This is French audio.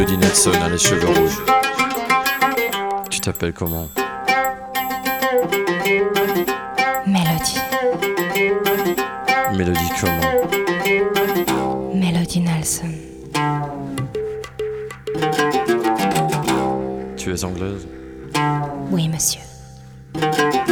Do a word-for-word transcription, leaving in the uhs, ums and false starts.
Mélodie Nelson a les cheveux rouges. Tu t'appelles comment? Mélodie. Mélodie comment? Mélodie Nelson. Tu es anglaise? Oui, monsieur.